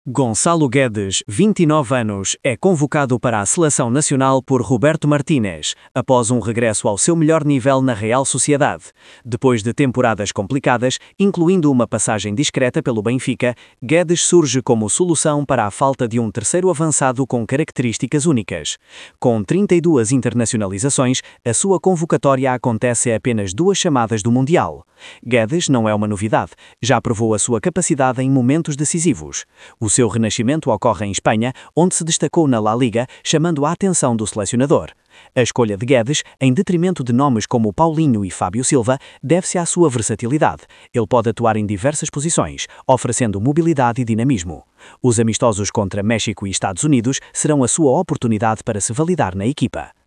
Gonçalo Guedes, 29 anos, é convocado para a seleção nacional por Roberto Martínez, após um regresso ao seu melhor nível na Real Sociedade. Depois de temporadas complicadas, incluindo uma passagem discreta pelo Benfica, Guedes surge como solução para a falta de um terceiro avançado com características únicas. Com 32 internacionalizações, a sua convocatória acontece a apenas 2 chamadas do Mundial. Guedes não é uma novidade, já provou a sua capacidade em momentos decisivos. O seu renascimento ocorre em Espanha, onde se destacou na La Liga, chamando a atenção do selecionador. A escolha de Guedes, em detrimento de nomes como Paulinho e Fábio Silva, deve-se à sua versatilidade. Ele pode atuar em diversas posições, oferecendo mobilidade e dinamismo. Os amistosos contra México e Estados Unidos serão a sua oportunidade para se validar na equipa.